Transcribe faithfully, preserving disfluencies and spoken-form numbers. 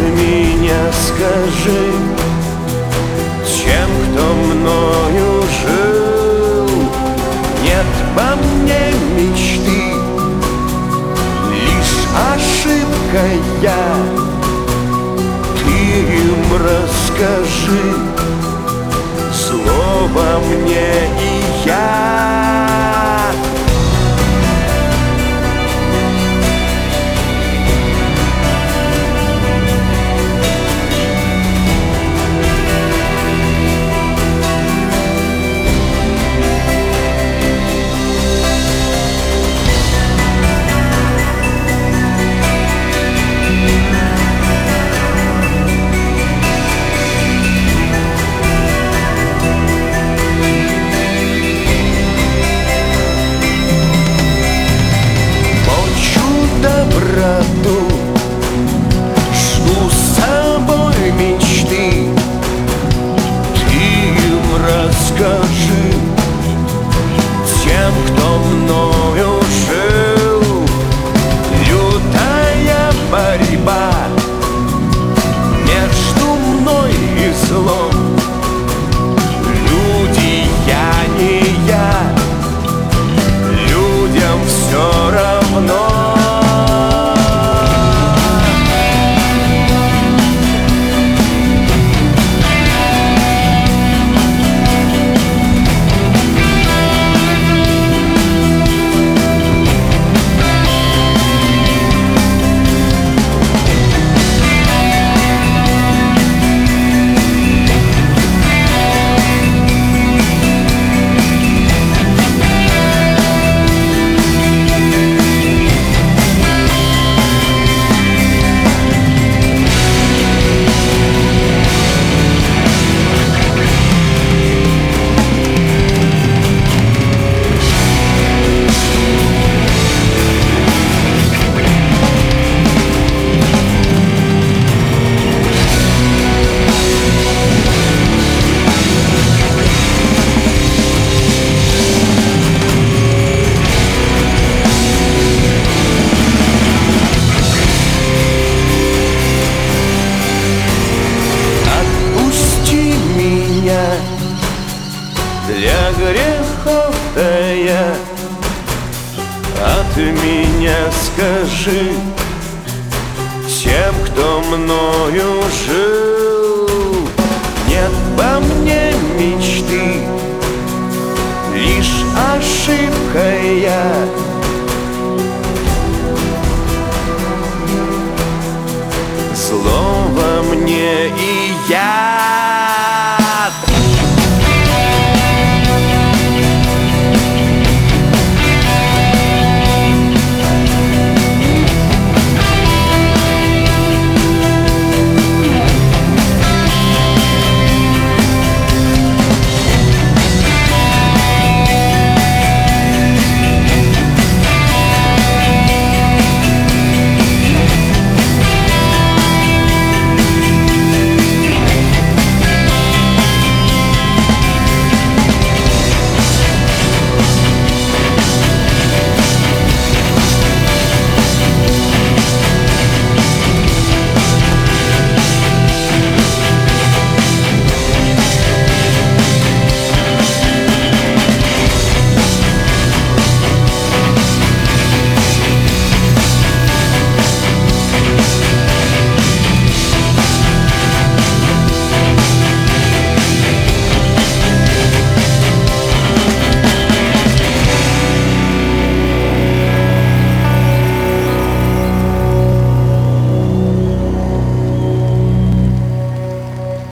меня скажи, тем, кто мною жил. Нет во мне мечты, лишь ошибка я. Ты им расскажи, слово мне и я. Доброту жду с собой мечты. Ты им расскажи, тем, кто мною жил. Лютая борьба между мной и злом. Люди, я не я, людям все равно. Для грехов тая, от меня скажи, тем, кто мною жил. Нет во мне мечты, лишь ошибка я. Слово мне и я.